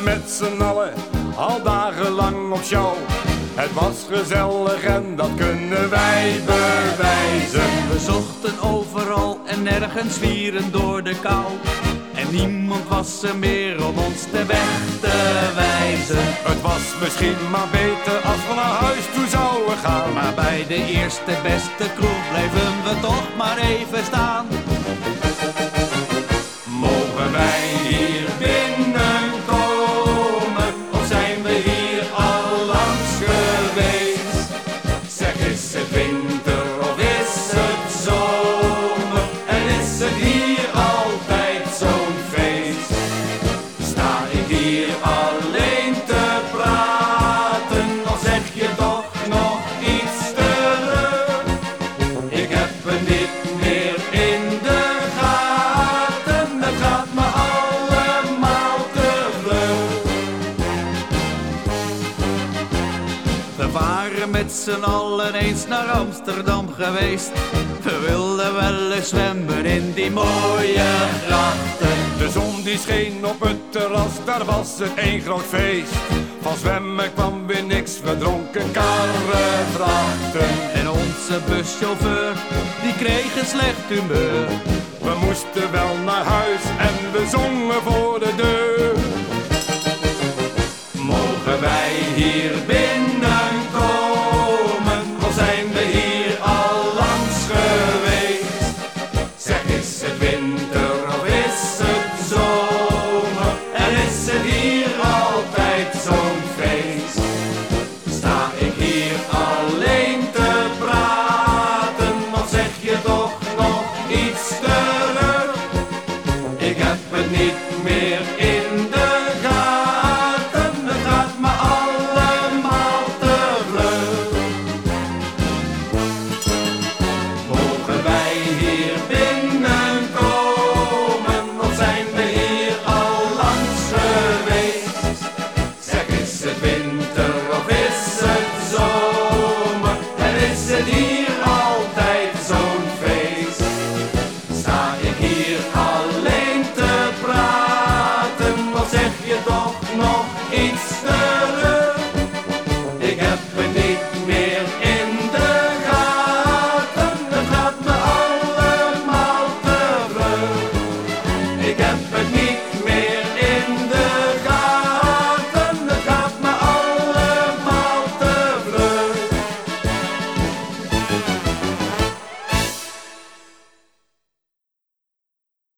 waren met z'n allen al dagenlang op show. Het was gezellig en dat kunnen wij bewijzen. We zochten overal en nergens zwieren door de kou. En niemand was er meer om ons de weg te wijzen. Het was misschien maar beter als we naar huis toe zouden gaan. Maar bij de eerste beste kroeg bleven we toch maar even staan. Mogen wij hier binnenkomen of zijn we hier al langs geweest? Zeg, is het winter of is het zomer en is het hier altijd zo'n feest? Sta ik hier alleen te praten of zeg je toch nog iets terug? Ik heb het niet meer in de gaten, het gaat me allemaal te vlug. We waren met z'n allen eens naar Amsterdam geweest. We wilden wel eens zwemmen in die mooie grachten. De zon die scheen op het terras, daar was het één groot feest. Van zwemmen kwam weer niks, we dronken karrevrachten. En onze buschauffeur, die kreeg een slecht humeur. We moesten wel naar huis en we zongen voor de deur.